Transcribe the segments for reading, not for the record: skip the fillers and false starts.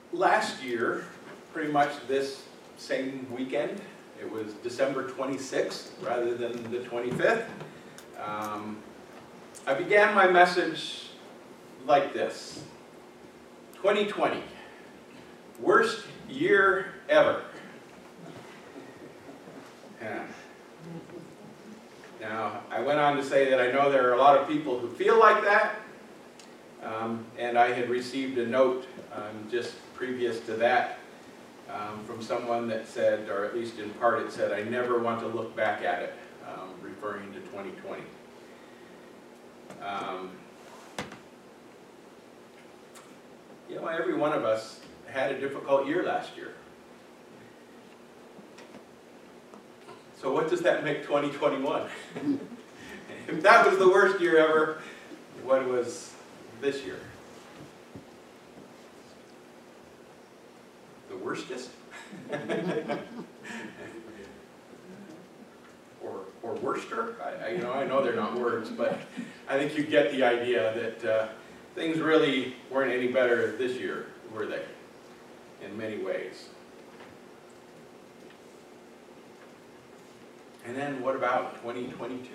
Last year, pretty much this same weekend, it was December 26th rather than the 25th, I began my message like this: 2020, worst year ever. Yeah. Now, I went on to say that I know there are a lot of people who feel like that, and I had received a note just previous to that from someone that said, or at least in part it said, I never want to look back at it, referring to 2020. You know, every one of us had a difficult year last year. So what does that make 2021? If that was the worst year ever, what was this year? The worstest? or worster? I know they're not words, but I think you get the idea that things really weren't any better this year, were they? In many ways. And then what about 2022?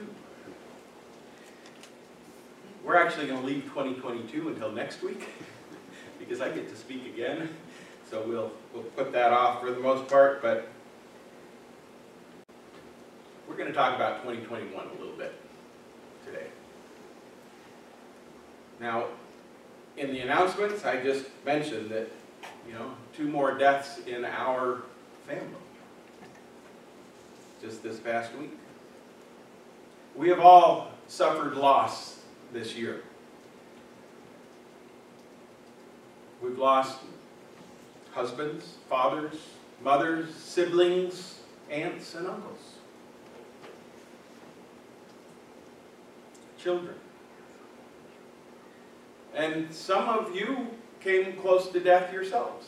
We're actually going to leave 2022 until next week because I get to speak again. So we'll put that off for the most part, but we're going to talk about 2021 a little bit today. Now, in the announcements, I just mentioned that, 2 more deaths in our family just this past week. We have all suffered loss this year. We've lost husbands, fathers, mothers, siblings, aunts and uncles, children. And some of you came close to death yourselves.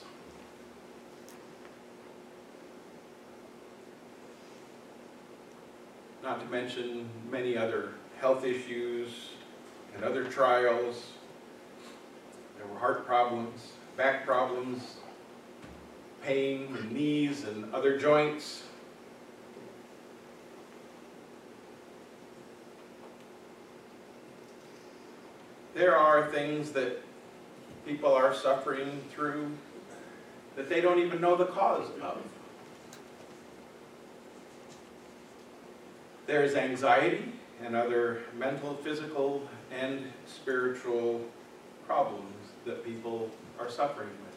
Not to mention many other health issues and other trials. There were heart problems, back problems, pain in knees and other joints. There are things that people are suffering through that they don't even know the cause of. There's anxiety and other mental, physical, and spiritual problems that people are suffering with.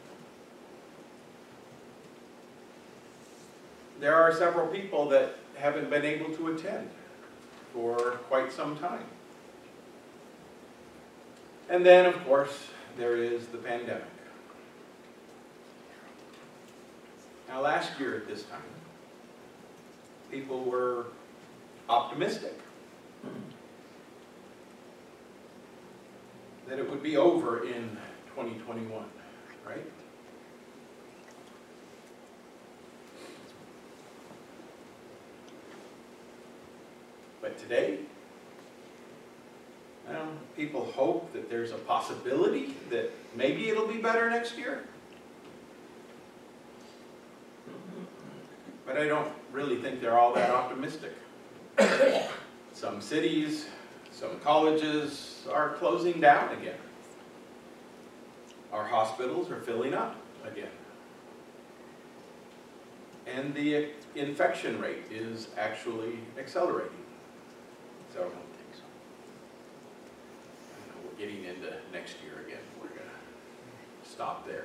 There are several people that haven't been able to attend for quite some time. And then, of course, there is the pandemic. Now, last year at this time, people were optimistic that it would be over in 2021, right? But today, people hope that there's a possibility that maybe it'll be better next year. But I don't really think they're all that optimistic. Some cities, some colleges are closing down again. Our hospitals are filling up again. And the infection rate is actually accelerating. So, we're getting into next year again. We're going to stop there.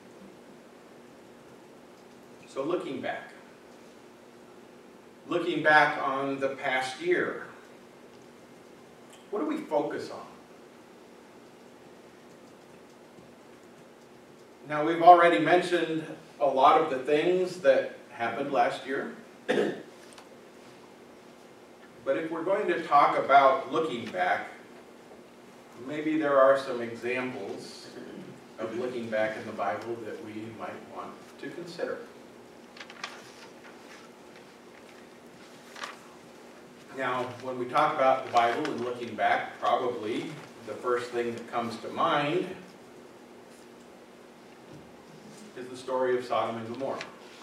So looking back on the past year, what do we focus on? Now, we've already mentioned a lot of the things that happened last year. But if we're going to talk about looking back, maybe there are some examples of looking back in the Bible that we might want to consider. Now, when we talk about the Bible and looking back, probably the first thing that comes to mind story of Sodom and Gomorrah.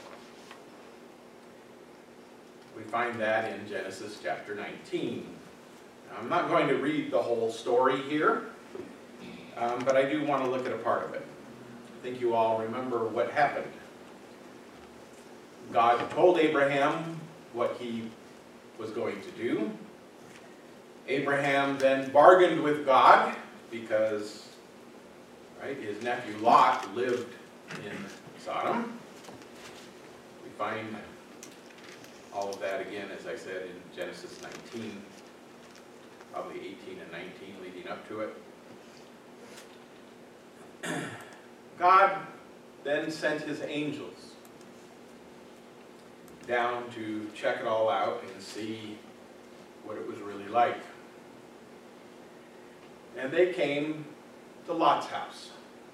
We find that in Genesis chapter 19. I'm not going to read the whole story here, but I do want to look at a part of it. I think you all remember what happened. God told Abraham what he was going to do. Abraham then bargained with God because his nephew Lot lived in Sodom. We find all of that again, as I said, in Genesis 19, probably 18 and 19 leading up to it. God then sent his angels down to check it all out and see what it was really like. And they came to Lot's house.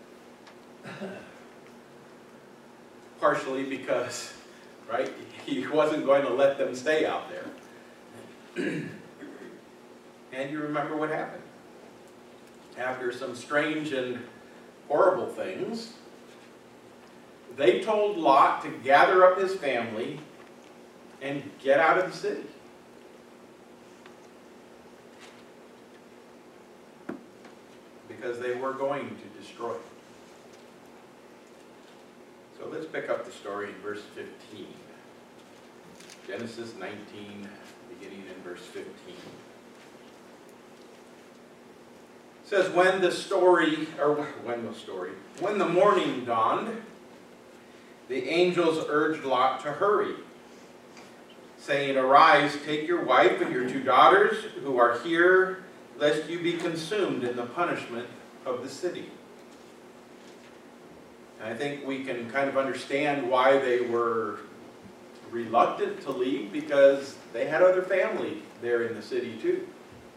Partially because, he wasn't going to let them stay out there. And you remember what happened. After some strange and horrible things, they told Lot to gather up his family and get out of the city. Because they were going to destroy it. So let's pick up the story in verse 15. Genesis 19, beginning in verse 15. It says, when the morning dawned, the angels urged Lot to hurry, saying, arise, take your wife and your 2 daughters who are here, lest you be consumed in the punishment of the city. And I think we can kind of understand why they were reluctant to leave, because they had other family there in the city too.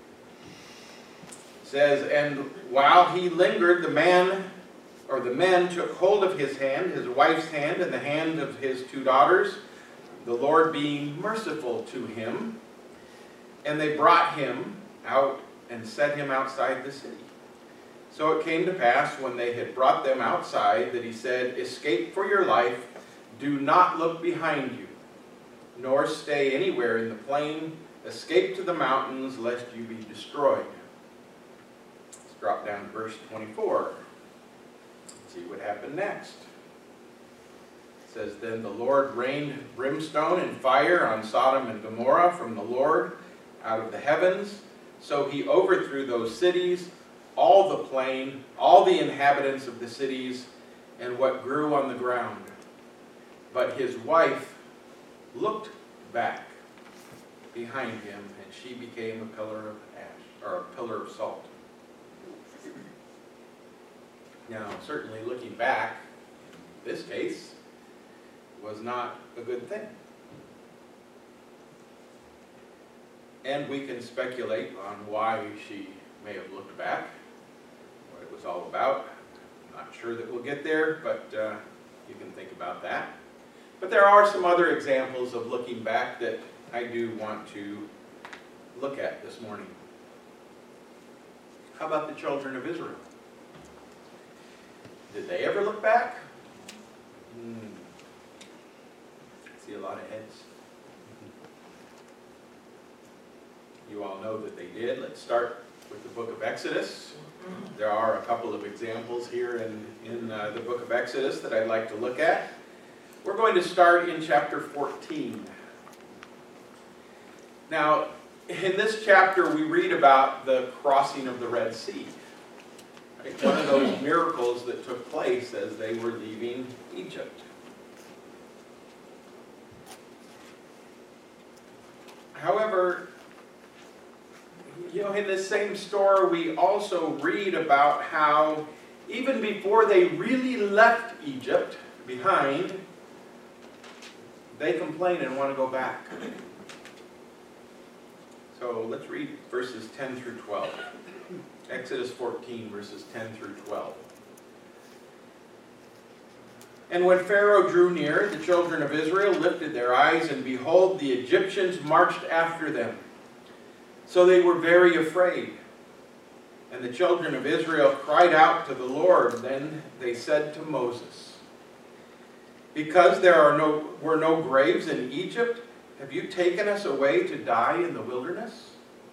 It says, and while he lingered, the men took hold of his hand, his wife's hand, and the hand of his 2 daughters, the Lord being merciful to him, and they brought him out and set him outside the city. So it came to pass, when they had brought them outside, that he said, escape for your life, do not look behind you, nor stay anywhere in the plain, escape to the mountains, lest you be destroyed. Let's drop down to verse 24. Let's see what happened next. It says, then the Lord rained brimstone and fire on Sodom and Gomorrah from the Lord out of the heavens. So he overthrew those cities, all the plain, all the inhabitants of the cities, and what grew on the ground. But his wife looked back behind him, and she became a pillar of ash, or a pillar of salt. Now, certainly looking back, in this case, was not a good thing. And we can speculate on why she may have looked back, what it was all about. I'm not sure that we'll get there, but you can think about that. But there are some other examples of looking back that I do want to look at this morning. How about the children of Israel? Did they ever look back? I see a lot of heads. You all know that they did. Let's start with the book of Exodus. There are a couple of examples here in the book of Exodus that I'd like to look at. We're going to start in chapter 14. Now, in this chapter, we read about the crossing of the Red Sea. Right? One of those miracles that took place as they were leaving Egypt. However, in this same story, we also read about how even before they really left Egypt behind, they complain and want to go back. So let's read verses 10 through 12. Exodus 14, verses 10 through 12. And when Pharaoh drew near, the children of Israel lifted their eyes, and behold, the Egyptians marched after them. So they were very afraid. And the children of Israel cried out to the Lord. Then they said to Moses, Because were no graves in Egypt, have you taken us away to die in the wilderness?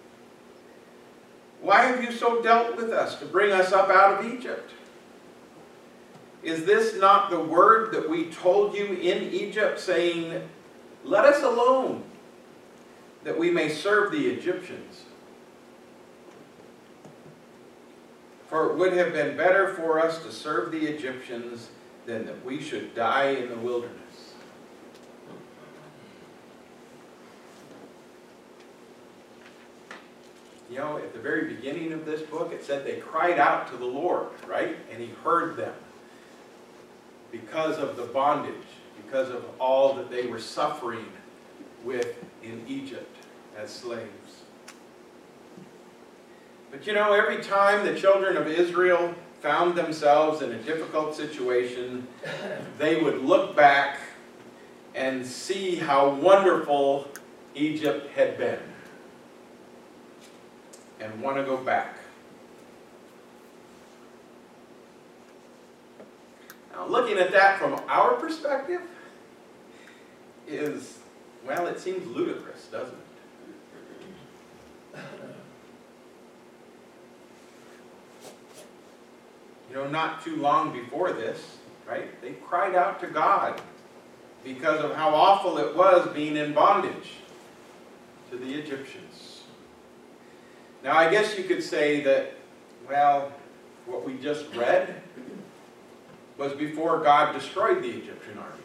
Why have you so dealt with us to bring us up out of Egypt? Is this not the word that we told you in Egypt, saying, let us alone, that we may serve the Egyptians? For it would have been better for us to serve the Egyptians than that we should die in the wilderness. You know, at the very beginning of this book, it said they cried out to the Lord, right? And He heard them because of the bondage, because of all that they were suffering with in Egypt as slaves. But you know, every time the children of Israel found themselves in a difficult situation, they would look back and see how wonderful Egypt had been and want to go back. Now, looking at that from our perspective is, well, it seems ludicrous, doesn't it? You know, not too long before this, right, they cried out to God because of how awful it was being in bondage to the Egyptians. Now, I guess you could say that, well, what we just read was before God destroyed the Egyptian army.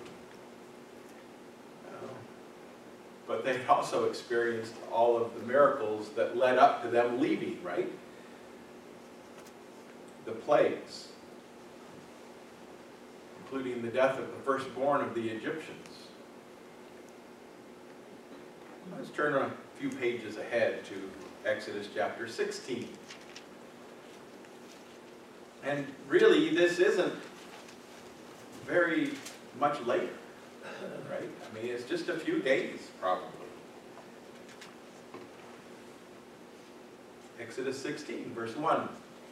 But they also experienced all of the miracles that led up to them leaving, right? The plagues, including the death of the firstborn of the Egyptians. Let's turn a few pages ahead to Exodus chapter 16. And really, this isn't very much later, right? I mean, it's just a few days, probably. Exodus 16, verse 1.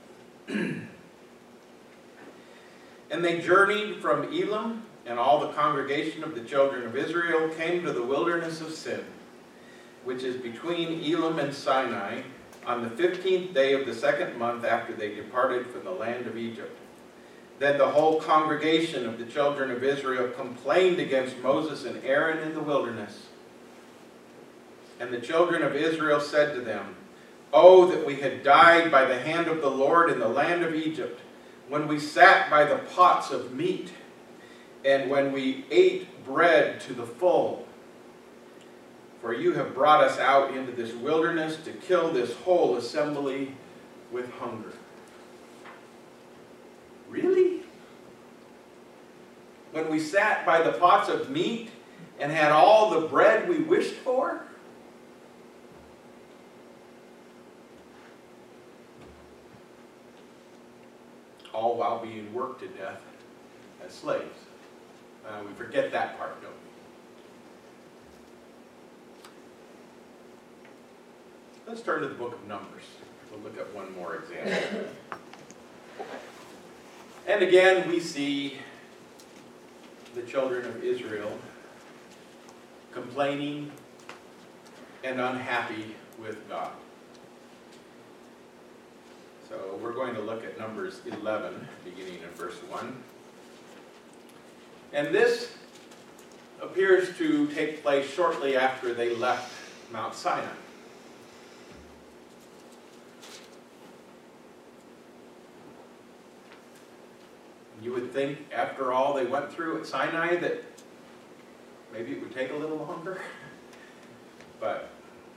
And they journeyed from Elim, and all the congregation of the children of Israel came to the wilderness of Sin, which is between Elim and Sinai, on the 15th day of the second month after they departed from the land of Egypt. Then the whole congregation of the children of Israel complained against Moses and Aaron in the wilderness. And the children of Israel said to them, "Oh, that we had died by the hand of the Lord in the land of Egypt, when we sat by the pots of meat, and when we ate bread to the full. For you have brought us out into this wilderness to kill this whole assembly with hunger." Really? When we sat by the pots of meat and had all the bread we wished for? All while being worked to death as slaves. We forget that part, don't we? Let's turn to the book of Numbers. We'll look at one more example. And again, we see the children of Israel complaining and unhappy with God. So we're going to look at Numbers 11, beginning in verse 1. And this appears to take place shortly after they left Mount Sinai. You would think, after all they went through at Sinai, that maybe it would take a little longer. But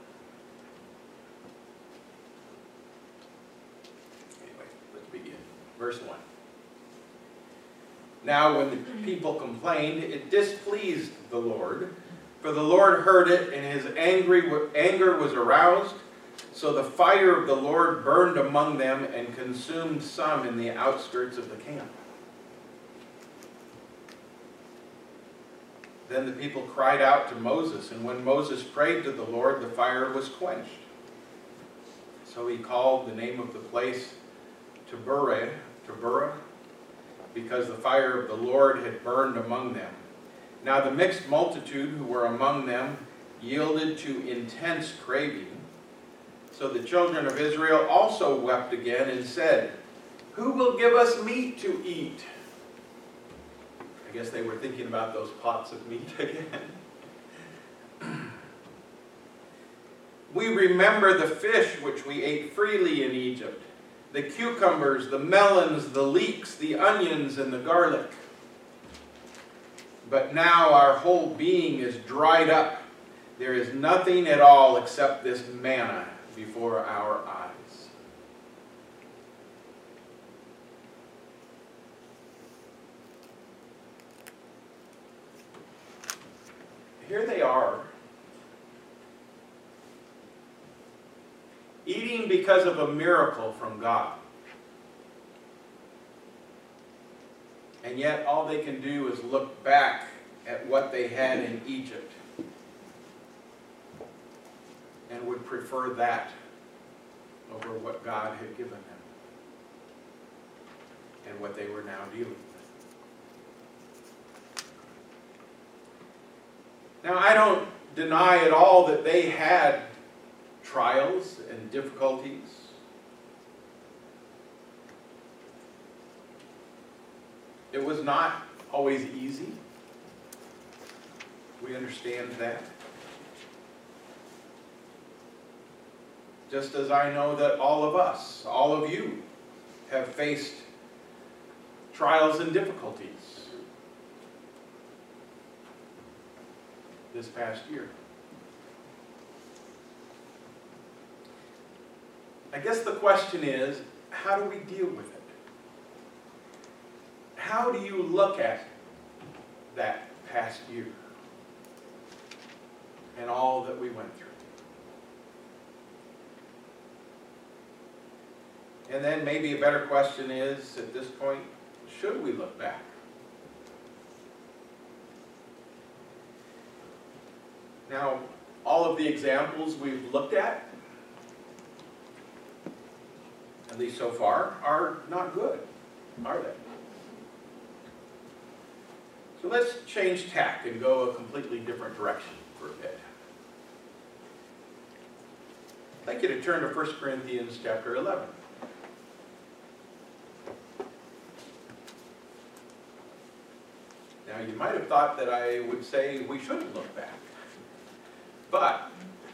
anyway, let's begin. Verse 1. Now when the people complained, it displeased the Lord, for the Lord heard it, and his anger was aroused. So the fire of the Lord burned among them and consumed some in the outskirts of the camp. Then the people cried out to Moses, and when Moses prayed to the Lord, the fire was quenched. So he called the name of the place Taberah, because the fire of the Lord had burned among them. Now the mixed multitude who were among them yielded to intense craving. So the children of Israel also wept again and said, "Who will give us meat to eat?" I guess they were thinking about those pots of meat again. "We remember the fish which we ate freely in Egypt, the cucumbers, the melons, the leeks, the onions, and the garlic. But now our whole being is dried up. There is nothing at all except this manna before our eyes." Here they are, eating because of a miracle from God. And yet all they can do is look back at what they had in Egypt and would prefer that over what God had given them and what they were now dealing with. Now, I don't deny at all that they had trials and difficulties. It was not always easy. We understand that. Just as I know that all of us, all of you, have faced trials and difficulties this past year. I guess the question is, how do we deal with it? How do you look at that past year and all that we went through? And then maybe a better question is, at this point, should we look back? Now, all of the examples we've looked at least so far, are not good, are they? So let's change tack and go a completely different direction for a bit. I'd like you to turn to 1 Corinthians chapter 11. Now, you might have thought that I would say we shouldn't look back. But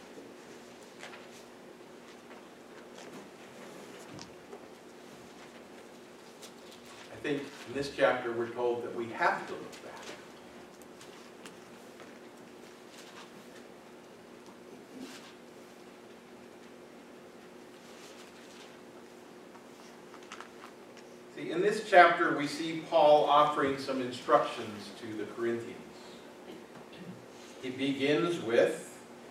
I think in this chapter we're told that we have to look back. See, in this chapter we see Paul offering some instructions to the Corinthians. He begins with,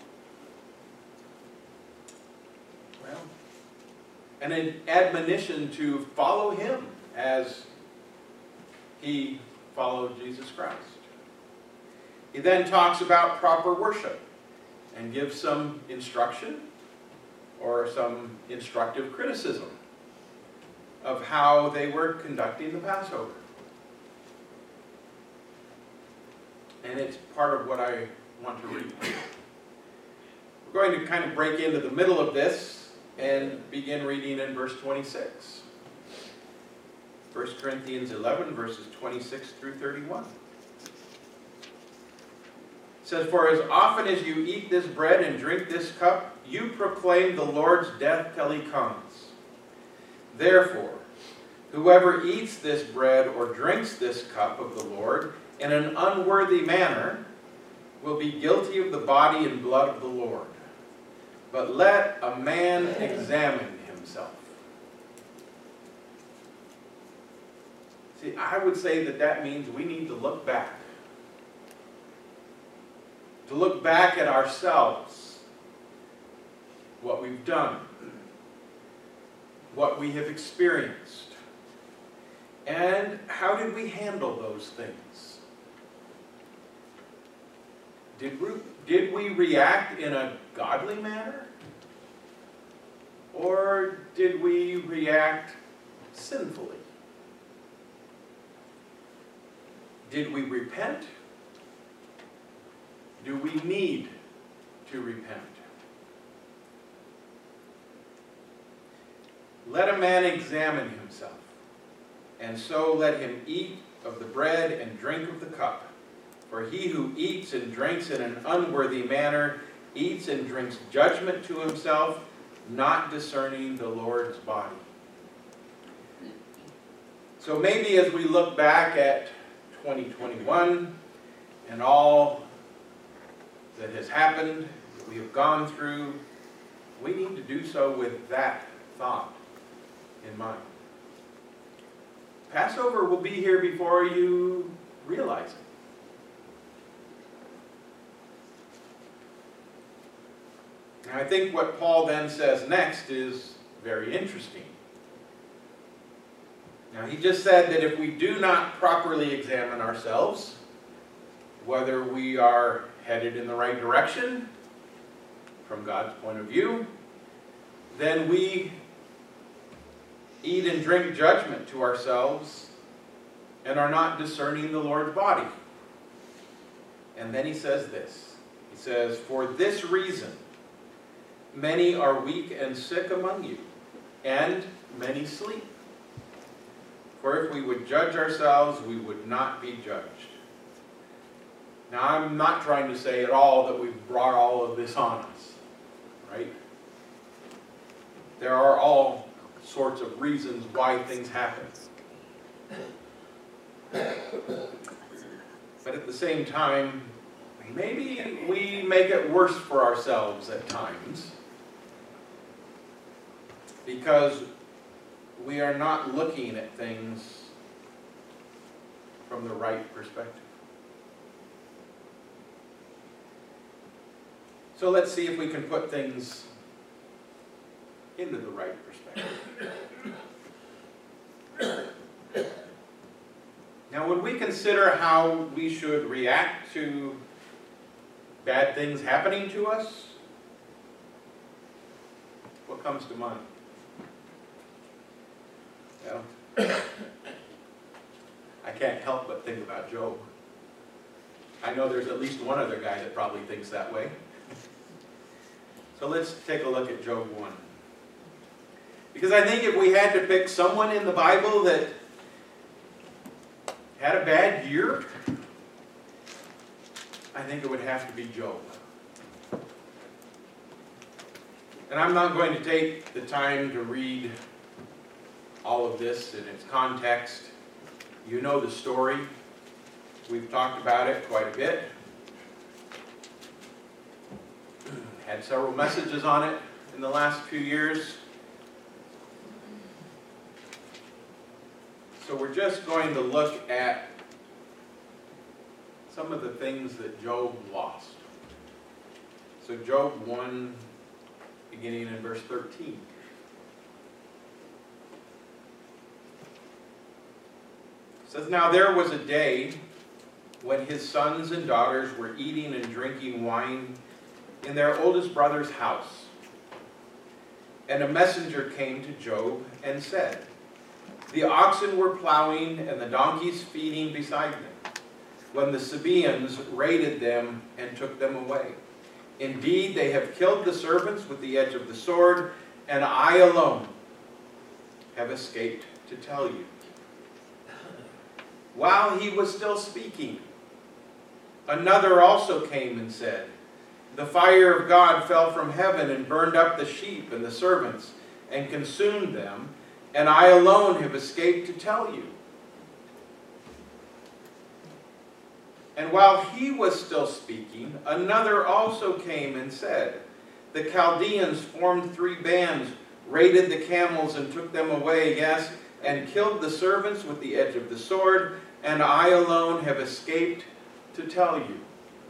an admonition to follow him as he followed Jesus Christ. He then talks about proper worship and gives some instruction or some instructive criticism of how they were conducting the Passover. And it's part of what I want to read. We're going to kind of break into the middle of this and begin reading in verse 26. 1 Corinthians 11, verses 26 through 31. It says, "For as often as you eat this bread and drink this cup, you proclaim the Lord's death till he comes. Therefore, whoever eats this bread or drinks this cup of the Lord in an unworthy manner will be guilty of the body and blood of the Lord. But let a man examine himself." See, I would say that that means we need to look back. To look back at ourselves, what we've done, what we have experienced, and how did we handle those things? Did we react in a godly manner? Or did we react sinfully? Did we repent? do we need to repent? Let a man examine himself, and so let him eat of the bread and drink of the cup. For he who eats and drinks in an unworthy manner eats and drinks judgment to himself, not discerning the Lord's body. So maybe as we look back at 2021 and all that has happened, that we have gone through, we need to do so with that thought in mind. Passover will be here before you realize it. Now, I think what Paul then says next is very interesting. Now, he just said that if we do not properly examine ourselves, whether we are headed in the right direction from God's point of view, then we eat and drink judgment to ourselves and are not discerning the Lord's body. And then he says this. He says, "For this reason, many are weak and sick among you, and many sleep. For if we would judge ourselves, we would not be judged." Now, I'm not trying to say at all that we've brought all of this on us, right? There are all sorts of reasons why things happen. But at the same time, maybe we make it worse for ourselves at times because we are not looking at things from the right perspective. So let's see if we can put things into the right perspective. Now, when we consider how we should react to bad things happening to us, what comes to mind? Well, I can't help but think about Job. I know there's at least one other guy that probably thinks that way. So let's take a look at Job 1. Because I think if we had to pick someone in the Bible that had a bad year, I think it would have to be Job. And I'm not going to take the time to read all of this in its context. You know the story. We've talked about it quite a bit. Had several messages on it in the last few years. So we're just going to look at some of the things that Job lost. So Job 1, beginning in verse 13. It says, "Now there was a day when his sons and daughters were eating and drinking wine in their oldest brother's house. And a messenger came to Job and said, 'The oxen were plowing and the donkeys feeding beside them, when the Sabaeans raided them and took them away. Indeed, they have killed the servants with the edge of the sword, and I alone have escaped to tell you.' While he was still speaking, another also came and said, 'The fire of God fell from heaven and burned up the sheep and the servants and consumed them, and I alone have escaped to tell you.' And while he was still speaking, another also came and said, 'The Chaldeans formed 3 bands, raided the camels and took them away, yes, and killed the servants with the edge of the sword, and I alone have escaped to tell you.'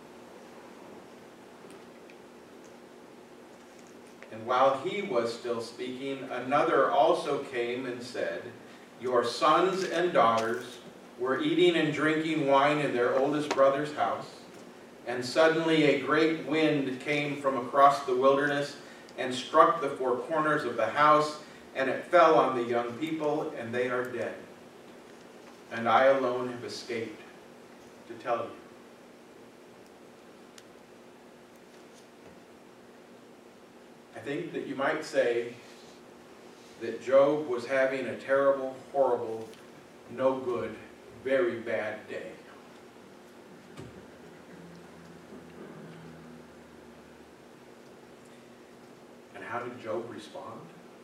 And while he was still speaking, another also came and said, 'Your sons and daughters were eating and drinking wine in their oldest brother's house, and suddenly a great wind came from across the wilderness and struck the 4 corners of the house, and it fell on the young people, and they are dead. And I alone have escaped to tell you.'" I think that you might say that Job was having a terrible, horrible, no good, very bad day. And how did Job respond?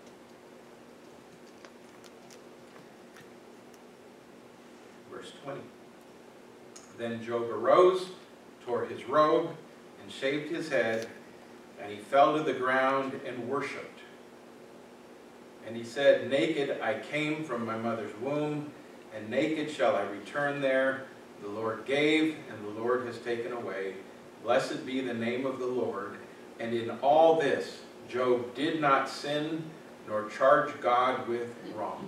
Verse 20. Then Job arose, tore his robe, and shaved his head, and he fell to the ground and worshipped. And he said, naked I came from my mother's womb, and naked shall I return there. The Lord gave, and the Lord has taken away. Blessed be the name of the Lord. And in all this, Job did not sin, nor charge God with wrong.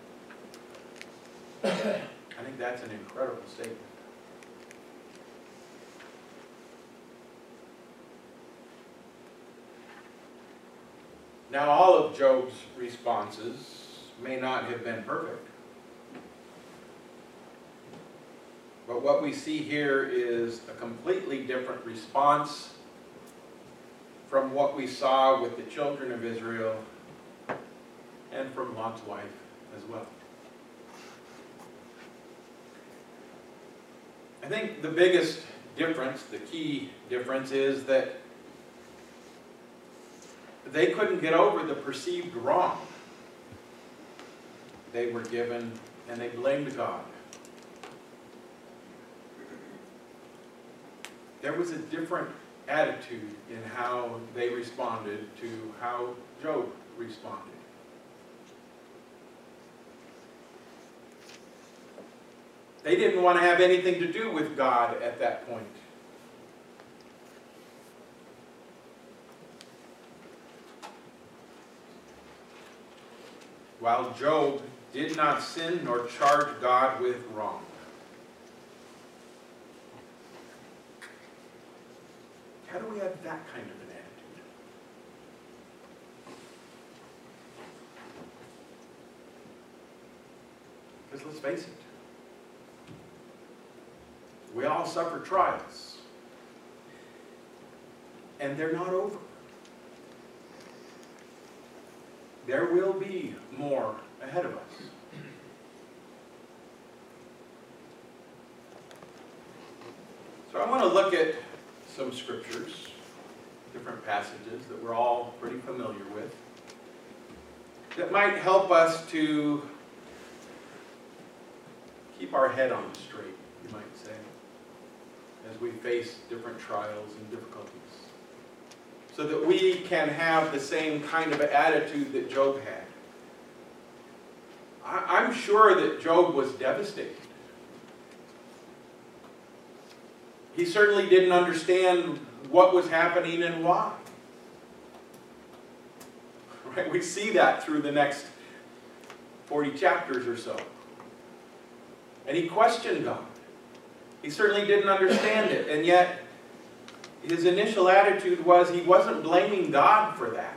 I think that's an incredible statement. Now, all of Job's responses may not have been perfect. But what we see here is a completely different response from what we saw with the children of Israel and from Lot's wife as well. I think the biggest difference, the key difference, is that they couldn't get over the perceived wrong they were given, and they blamed God. There was a different attitude in how they responded to how Job responded. They didn't want to have anything to do with God at that point. While Job did not sin nor charge God with wrong. How do we have that kind of an attitude? Because let's face it, we all suffer trials, and they're not over. There will be more ahead of us. So I want to look at some scriptures, different passages that we're all pretty familiar with, that might help us to keep our head on straight, you might say, as we face different trials and difficulties, so that we can have the same kind of attitude that Job had. I'm sure that Job was devastated. He certainly didn't understand what was happening and why. Right? We see that through the next 40 chapters or so. And he questioned God. He certainly didn't understand it, and yet his initial attitude was he wasn't blaming God for that.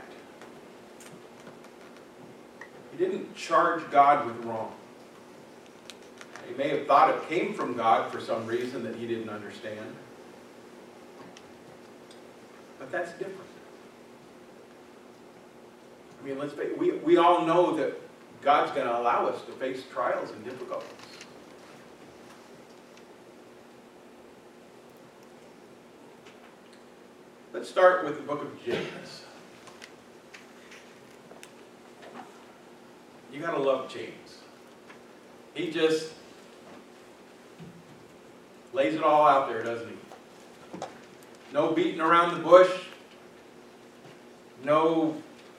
He didn't charge God with wrong. He may have thought it came from God for some reason that he didn't understand. But that's different. I mean, we all know that God's going to allow us to face trials and difficulties. Let's start with the book of James. You gotta love James. He just lays it all out there, doesn't he? No beating around the bush. No,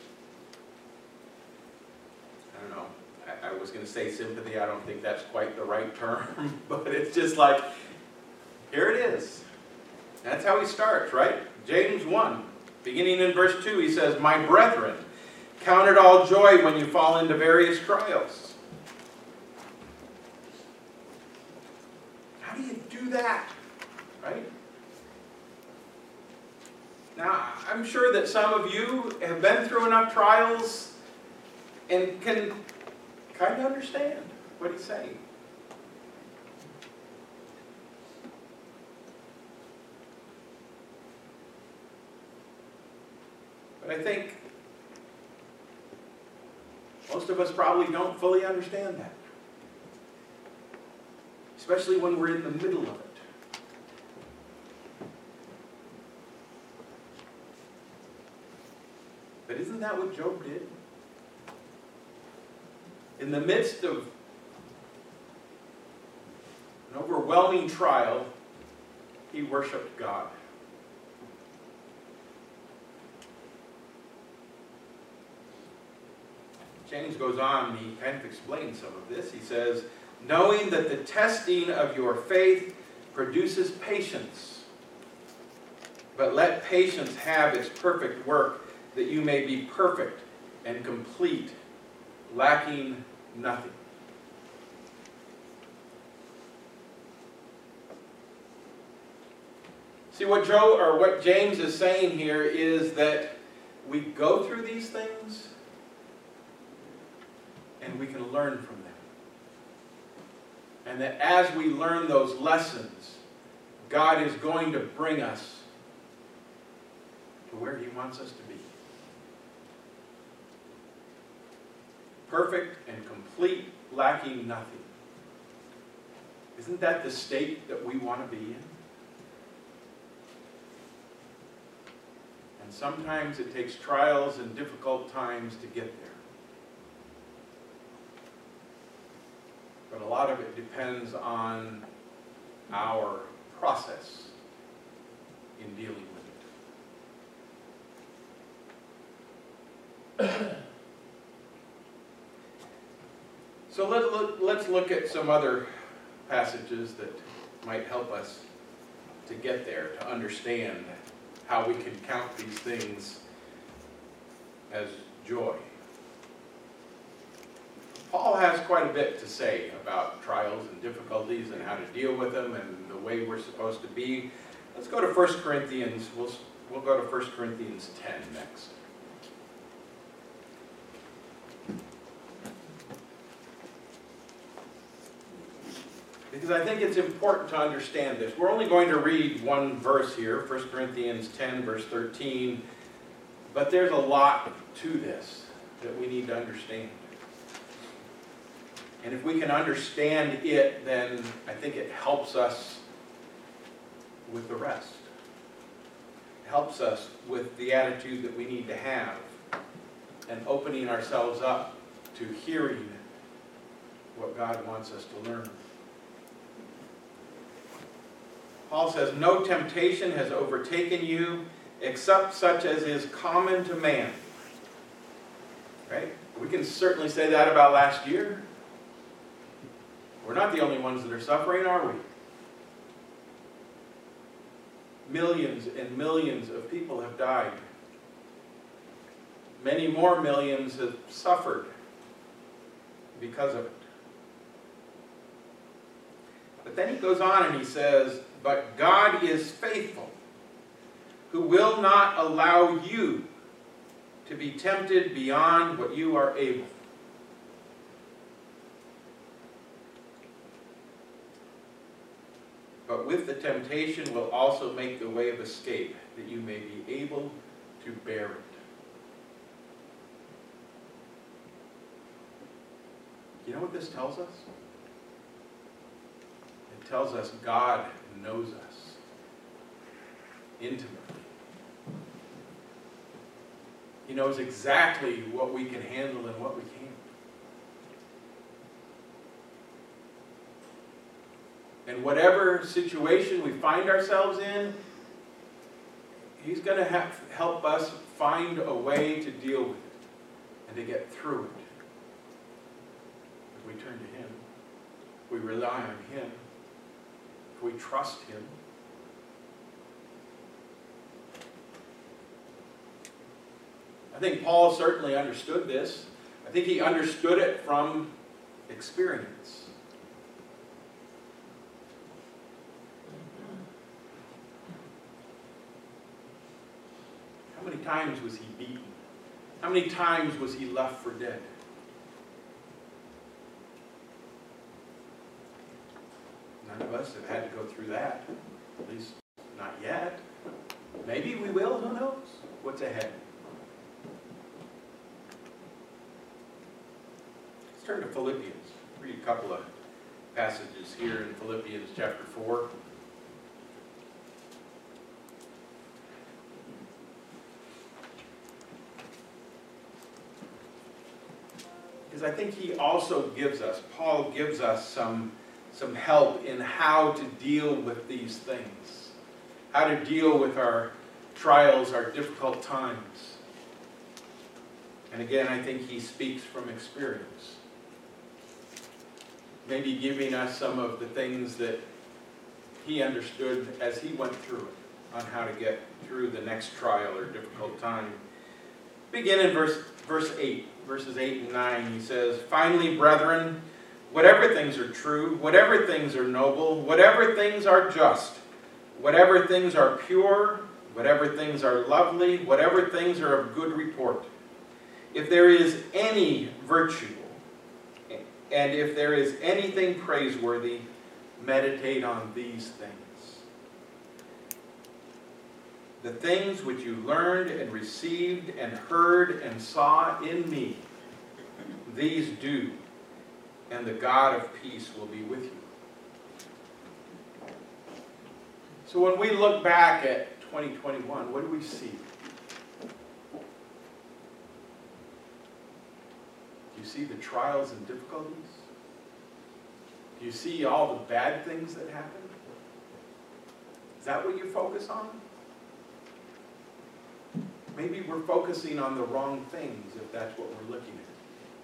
I don't know, I was going to say sympathy. I don't think that's quite the right term. But it's just like, here it is. That's how he starts, right? James 1, beginning in verse 2, he says, "My brethren, count it all joy when you fall into various trials." How do you do that? Right? Now, I'm sure that some of you have been through enough trials and can kind of understand what he's saying. But I think most of us probably don't fully understand that, especially when we're in the middle of it. But isn't that what Job did? In the midst of an overwhelming trial, he worshiped God. James goes on, he kind of explains some of this. He says, knowing that the testing of your faith produces patience, but let patience have its perfect work, that you may be perfect and complete, lacking nothing. See, what James is saying here is that we go through these things and we can learn from them. And that as we learn those lessons, God is going to bring us to where He wants us to be. Perfect and complete, lacking nothing. Isn't that the state that we want to be in? And sometimes it takes trials and difficult times to get there. But a lot of it depends on our process in dealing with it. So let's look at some other passages that might help us to get there, to understand how we can count these things as joy. Paul has quite a bit to say about trials and difficulties and how to deal with them and the way we're supposed to be. Let's go to 1 Corinthians. We'll go to 1 Corinthians 10 next. Because I think it's important to understand this. We're only going to read one verse here, 1 Corinthians 10, verse 13. But there's a lot to this that we need to understand. And if we can understand it, then I think it helps us with the rest. It helps us with the attitude that we need to have and opening ourselves up to hearing what God wants us to learn. Paul says, no temptation has overtaken you except such as is common to man. Right? We can certainly say that about last year. We're not the only ones that are suffering, are we? Millions and millions of people have died. Many more millions have suffered because of it. But then he goes on and he says, but God is faithful, who will not allow you to be tempted beyond what you are able. But with the temptation will also make the way of escape, that you may be able to bear it. You know what this tells us? It tells us God knows us intimately. He knows exactly what we can handle and what we can't. And whatever situation we find ourselves in, He's going to help us find a way to deal with it and to get through it. If we turn to Him, if we rely on Him, if we trust Him. I think Paul certainly understood this. I think he understood it from experience. How many times was he beaten? How many times was he left for dead? None of us have had to go through that. At least not yet. Maybe we will, who knows what's ahead. turn to Philippians. Read a couple of passages here in Philippians chapter 4. Because I think he also gives us, Paul gives us some help in how to deal with these things. How to deal with our trials, our difficult times. And again, I think he speaks from experience. Maybe giving us some of the things that he understood as he went through it, on how to get through the next trial or difficult time. Begin in verse 8, verses 8 and 9. He says, "Finally, brethren, whatever things are true, whatever things are noble, whatever things are just, whatever things are pure, whatever things are lovely, whatever things are of good report, if there is any virtue, and if there is anything praiseworthy, meditate on these things. The things which you learned and received and heard and saw in me, these do, and the God of peace will be with you." So when we look back at 2021, what do we see? Do you see the trials and difficulties? Do you see all the bad things that happen? Is that what you focus on? Maybe we're focusing on the wrong things if that's what we're looking at.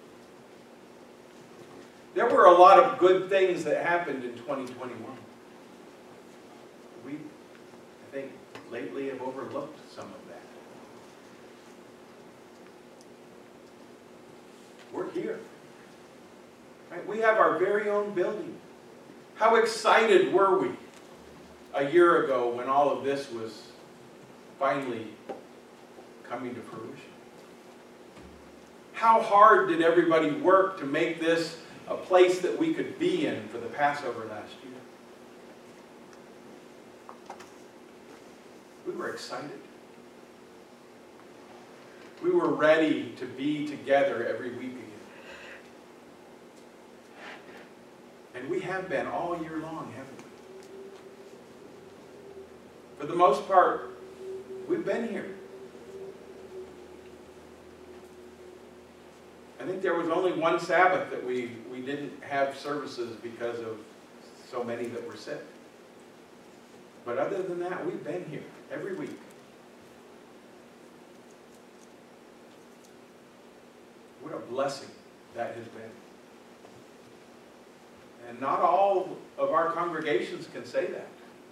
There were a lot of good things that happened in 2021. We, I think, lately have overlooked some of that. We're here. Right? We have our very own building. How excited were we a year ago when all of this was finally coming to fruition? How hard did everybody work to make this a place that we could be in for the Passover last year? We were excited. We were ready to be together every week again. And we have been all year long, haven't we? For the most part, we've been here. I think there was only one Sabbath that we didn't have services because of so many that were sick. But other than that, we've been here every week. What a blessing that has been. And not all of our congregations can say that.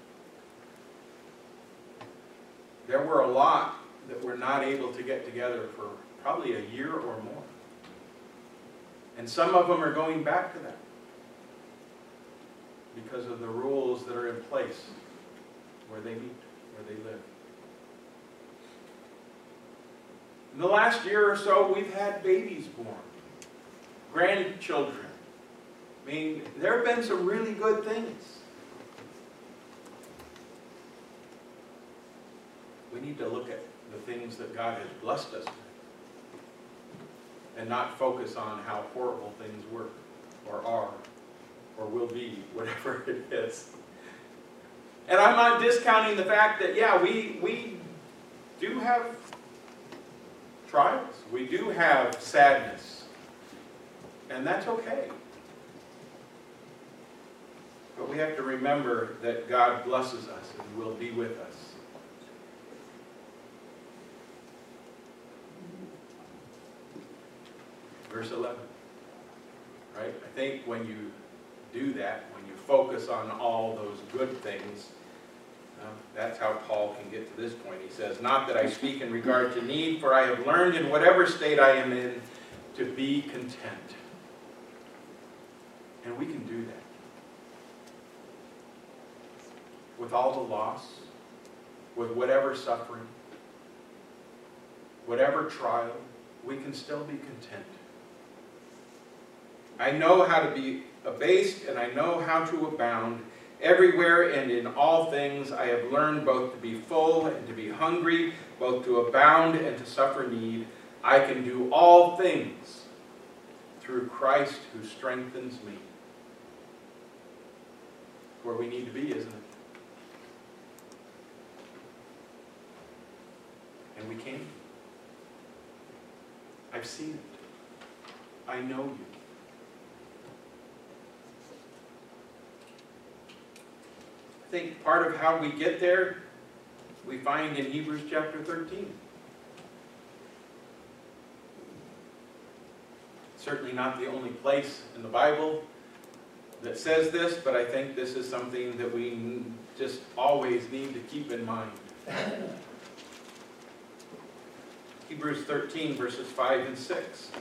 There were a lot that were not able to get together for probably a year or more. And some of them are going back to that because of the rules that are in place where they meet, where they live. In the last year or so, we've had babies born, grandchildren. I mean, there have been some really good things. We need to look at the things that God has blessed us with and not focus on how horrible things were or are or will be, whatever it is. And I'm not discounting the fact that, yeah, we do have trials. We do have sadness. And that's okay. But we have to remember that God blesses us and will be with us. Verse 11. Right? I think when you do that, when you focus on all those good things, that's how Paul can get to this point. He says, "Not that I speak in regard to need, for I have learned in whatever state I am in to be content." And we can do that. With all the loss, with whatever suffering, whatever trial, we can still be content. I know how to be abased, and I know how to abound. Everywhere and in all things I have learned both to be full and to be hungry, both to abound and to suffer need. I can do all things through through Christ who strengthens me. Where we need to be, isn't it? And we can. I've seen it. I know you. I think part of how we get there, we find in Hebrews chapter 13. Certainly not the only place in the Bible that says this, but I think this is something that we just always need to keep in mind. Hebrews 13, verses 5 and 6.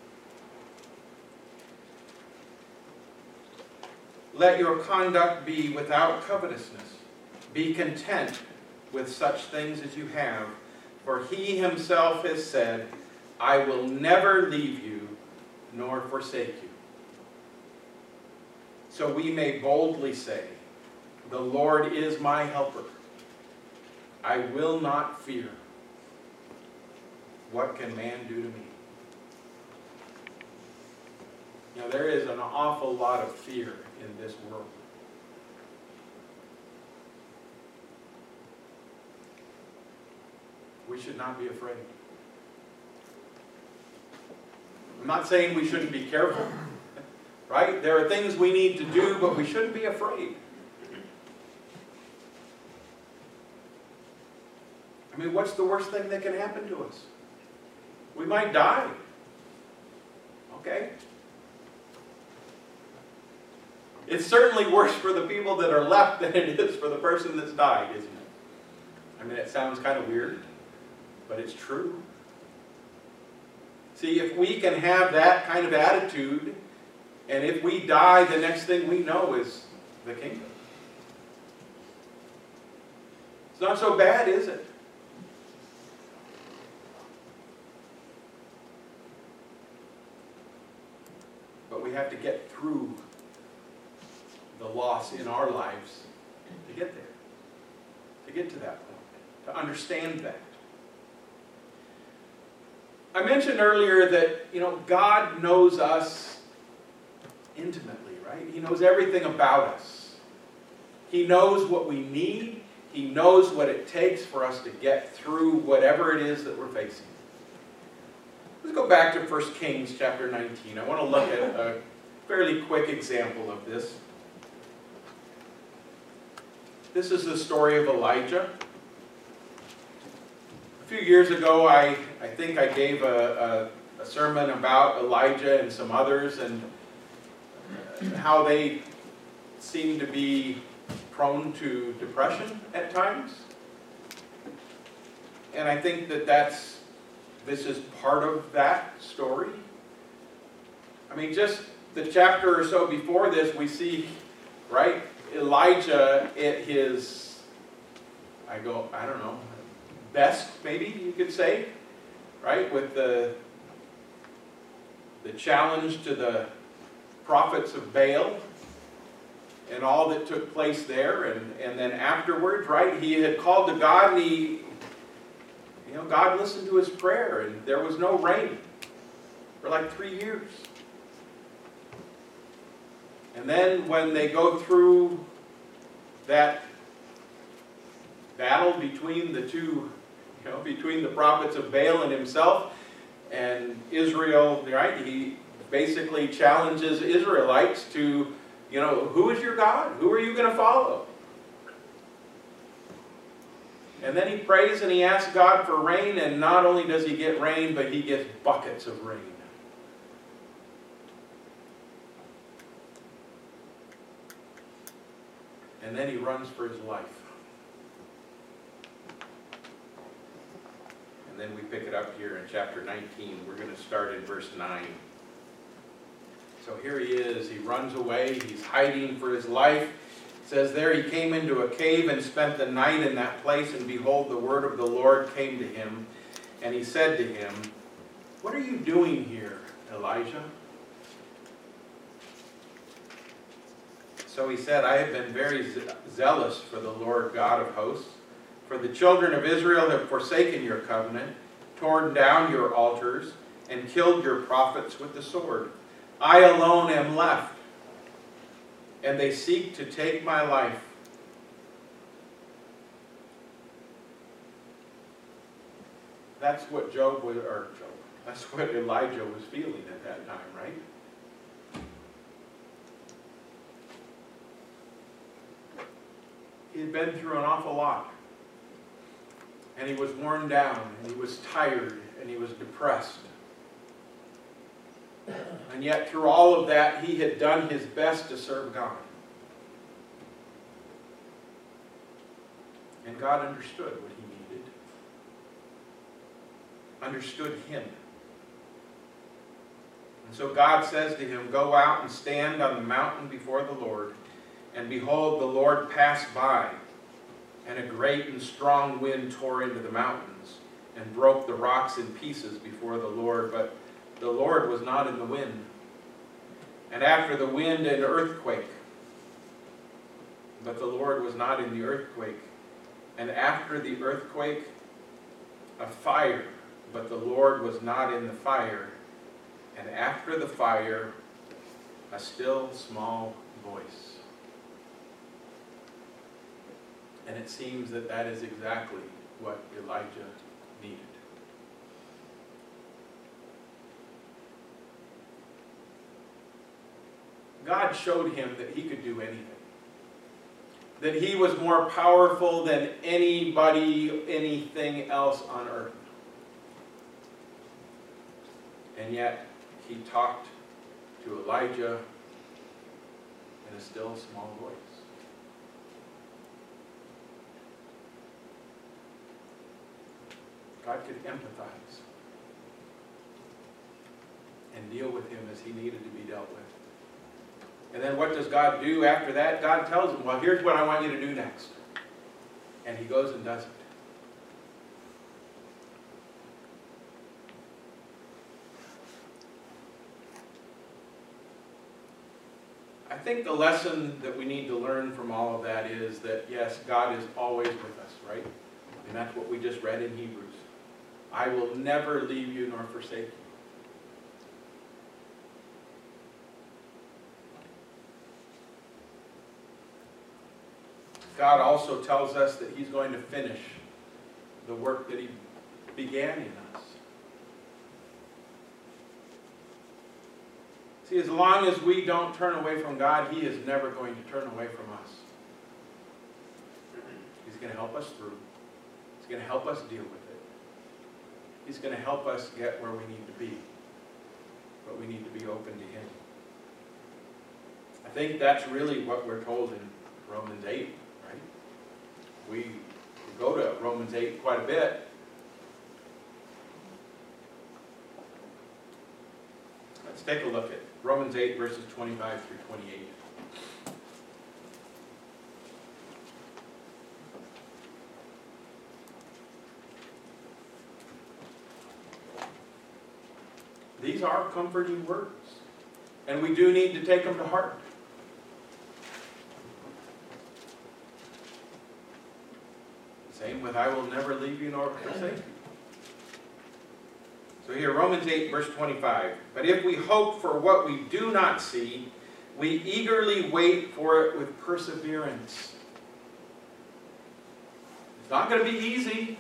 Let your conduct be without covetousness. Be content with such things as you have, for he himself has said, I will never leave you nor forsake you. So we may boldly say, the Lord is my helper. I will not fear. What can man do to me? You know, there is an awful lot of fear in this world. We should not be afraid. I'm not saying we shouldn't be careful, right? There are things we need to do, but we shouldn't be afraid. I mean, what's the worst thing that can happen to us? We might die. Okay? It's certainly worse for the people that are left than it is for the person that's died, isn't it? I mean, it sounds kind of weird, but it's true. See, if we can have that kind of attitude, and if we die, the next thing we know is the kingdom. It's not so bad, is it? But we have to get through the loss in our lives to get there, to get to that point, to understand that. I mentioned earlier that, you know, God knows us intimately, right? He knows everything about us. He knows what we need. He knows what it takes for us to get through whatever it is that we're facing. Let's go back to 1 Kings chapter 19. I want to look at a fairly quick example of this. This is the story of Elijah. A few years ago, I think I gave a sermon about Elijah and some others and how they seem to be prone to depression at times. And I think that this is part of that story. I mean, just the chapter or so before this, we see, right, Elijah at his, I don't know, best, maybe you could say, right, with the challenge to the prophets of Baal and all that took place there, and then afterwards, right, he had called to God, and God listened to his prayer, and there was no rain for like 3 years. And then when they go through that battle between the two, between the prophets of Baal and himself and Israel, right, he basically challenges Israelites to, who is your God? Who are you going to follow? And then he prays and he asks God for rain, and not only does he get rain, but he gets buckets of rain. And then he runs for his life. And then we pick it up here in chapter 19. We're going to start in verse 9. So here he is. He runs away. He's hiding for his life. It says there he came into a cave and spent the night in that place, and behold, the word of the Lord came to him. And he said to him, "What are you doing here, Elijah?" So he said, "I have been very zealous for the Lord God of hosts. For the children of Israel have forsaken your covenant, torn down your altars, and killed your prophets with the sword. I alone am left, and they seek to take my life. That's what that's what Elijah was feeling at that time, right? He had been through an awful lot. And he was worn down, and he was tired, and he was depressed. And yet, through all of that, he had done his best to serve God. And God understood what he needed. Understood him. And so God says to him, "Go out and stand on the mountain before the Lord. And behold, the Lord passed by, and a great and strong wind tore into the mountains, and broke the rocks in pieces before the Lord. But the Lord was not in the wind. And after the wind, an earthquake. But the Lord was not in the earthquake. And after the earthquake, a fire. But the Lord was not in the fire. And after the fire, a still small voice." And it seems that that is exactly what Elijah needed. God showed him that he could do anything. That he was more powerful than anybody, anything else on earth. And yet, he talked to Elijah in a still small voice. God could empathize and deal with him as he needed to be dealt with. And then what does God do after that? God tells him, "Well, here's what I want you to do next." And he goes and does it. I think the lesson that we need to learn from all of that is that, yes, God is always with us, right? And that's what we just read in Hebrews. I will never leave you nor forsake you. God also tells us that he's going to finish the work that he began in us. See, as long as we don't turn away from God, he is never going to turn away from us. He's going to help us through. He's going to help us deal with it. He's going to help us get where we need to be. But we need to be open to him. I think that's really what we're told in Romans 8, right? We go to Romans 8 quite a bit. Let's take a look at Romans 8, verses 25 through 28. These are comforting words, and we do need to take them to heart. Same with "I will never leave you nor forsake you." So here, Romans 8, verse 25. "But if we hope for what we do not see, we eagerly wait for it with perseverance." It's not going to be easy.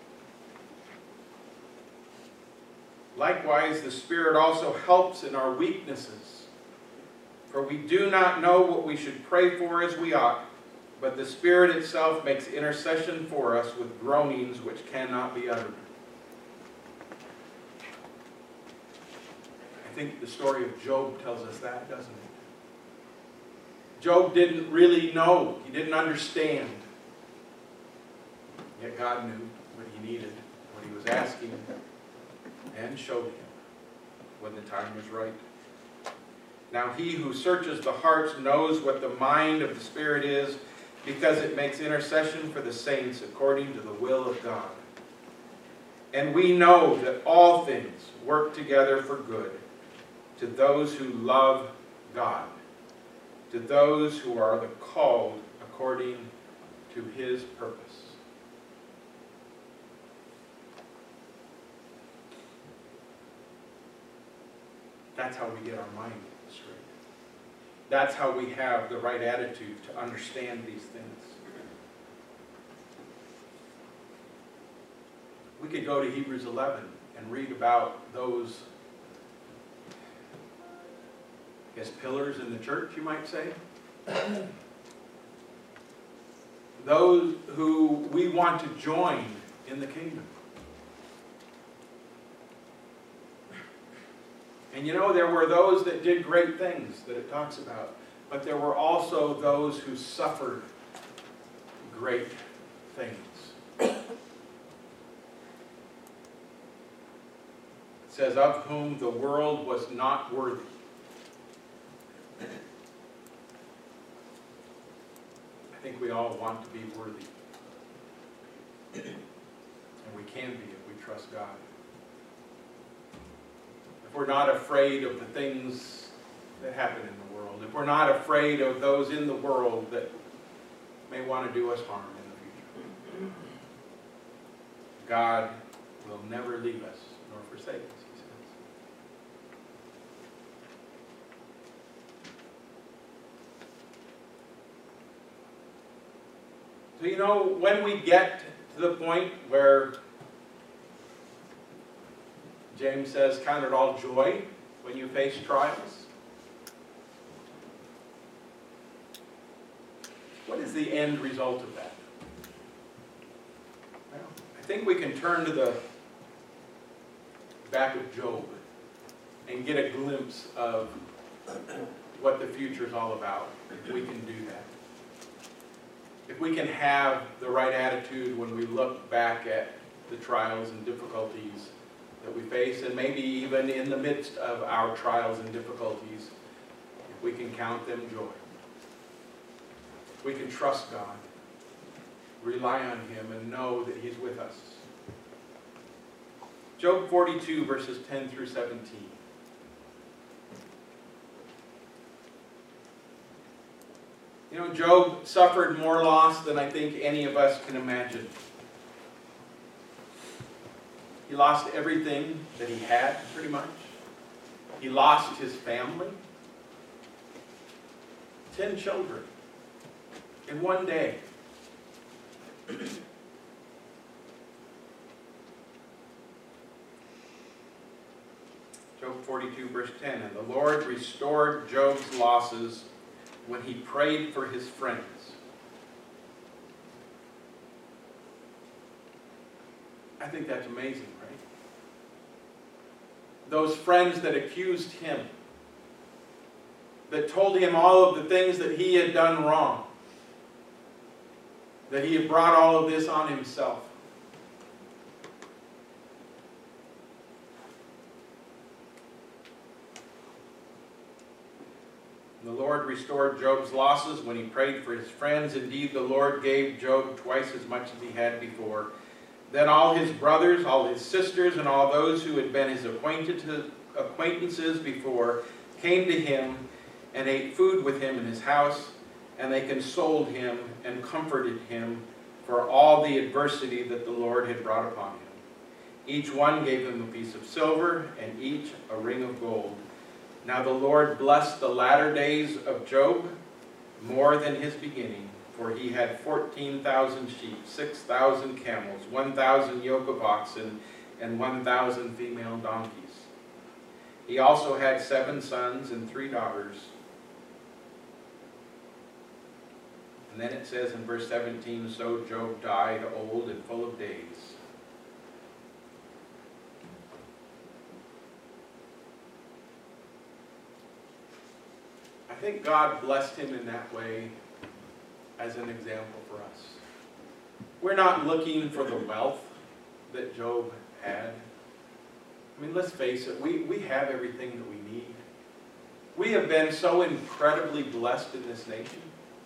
Likewise, the Spirit also helps in our weaknesses. For we do not know what we should pray for as we ought, but the Spirit itself makes intercession for us with groanings which cannot be uttered. I think the story of Job tells us that, doesn't it? Job didn't really know. He didn't understand. Yet God knew what he needed, what he was asking, and showed him when the time was right. Now he who searches the hearts knows what the mind of the Spirit is, because it makes intercession for the saints according to the will of God. And we know that all things work together for good to those who love God, to those who are the called according to his purpose. That's how we get our mind straight. That's how we have the right attitude to understand these things. We could go to Hebrews 11 and read about those as pillars in the church, you might say. Those who we want to join in the kingdom. And you know, there were those that did great things that it talks about, but there were also those who suffered great things. It says, of whom the world was not worthy. I think we all want to be worthy. And we can be if we trust God. If we're not afraid of the things that happen in the world, if we're not afraid of those in the world that may want to do us harm in the future. God will never leave us nor forsake us, he says. So you know, when we get to the point where James says, count it all joy when you face trials. What is the end result of that? Well, I think we can turn to the back of Job and get a glimpse of what the future is all about, if we can do that. If we can have the right attitude when we look back at the trials and difficulties that we face, and maybe even in the midst of our trials and difficulties, if we can count them joy. If we can trust God, rely on Him, and know that He's with us. Job 42, verses 10 through 17. You know, Job suffered more loss than I think any of us can imagine. He lost everything that he had, pretty much. He lost his family. 10 children in one day. Job 42, verse 10. And the Lord restored Job's losses when he prayed for his friends. I think that's amazing, right? Those friends that accused him, that told him all of the things that he had done wrong, that he had brought all of this on himself. The Lord restored Job's losses when he prayed for his friends. Indeed, the Lord gave Job twice as much as he had before. Then all his brothers, all his sisters, and all those who had been his acquaintances before came to him and ate food with him in his house, and they consoled him and comforted him for all the adversity that the Lord had brought upon him. Each one gave him a piece of silver, and each a ring of gold. Now the Lord blessed the latter days of Job more than his beginning, for he had 14,000 sheep, 6,000 camels, 1,000 yoke of oxen, and 1,000 female donkeys. He also had 7 sons and 3 daughters. And then it says in verse 17, so Job died old and full of days. I think God blessed him in that way as an example for us. We're not looking for the wealth that Job had. I mean, let's face it, we have everything that we need. We have been so incredibly blessed in this nation.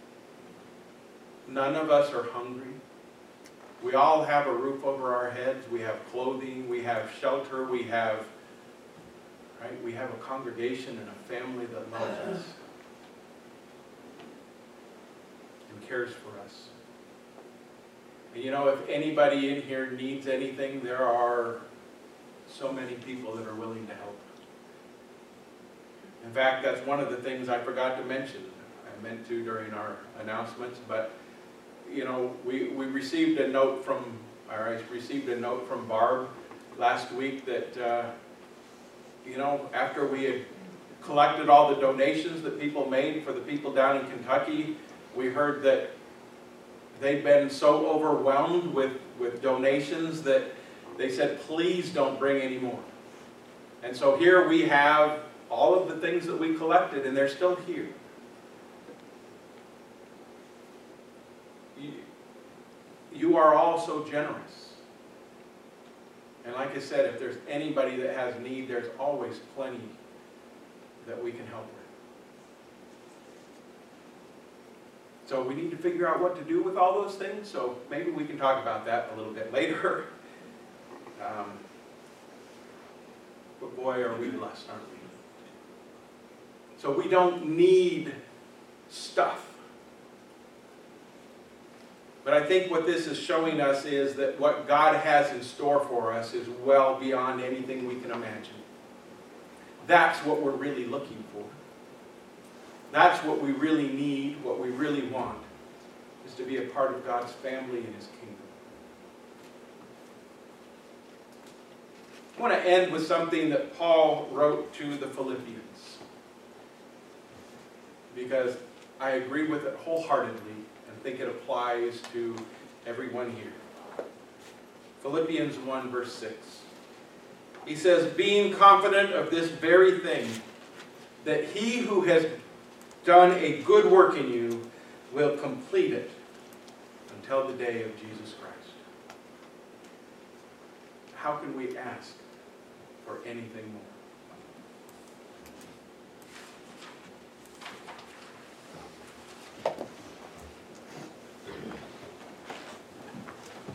None of us are hungry. We all have a roof over our heads. We have clothing. We have shelter. We have a congregation and a family that loves us and cares for us. And you know, if anybody in here needs anything, there are so many people that are willing to help. In fact, that's one of the things I forgot to mention. I meant to during our announcements, but you know, we received a note from, or I received a note from Barb last week that, you know, after we had collected all the donations that people made for the people down in Kentucky, we heard that they'd been so overwhelmed with donations that they said, please don't bring any more. And so here we have all of the things that we collected, and they're still here. You are all so generous. And like I said, if there's anybody that has need, there's always plenty that we can help with. So we need to figure out what to do with all those things, so maybe we can talk about that a little bit later. But boy, are we blessed, aren't we? So we don't need stuff. But I think what this is showing us is that what God has in store for us is well beyond anything we can imagine. That's what we're really looking for. That's what we really need, what we really want, is to be a part of God's family and His kingdom. I want to end with something that Paul wrote to the Philippians, because I agree with it wholeheartedly and think it applies to everyone here. Philippians 1 verse 6. He says, being confident of this very thing, that He who has done a good work in you will complete it until the day of Jesus Christ. How can we ask for anything more?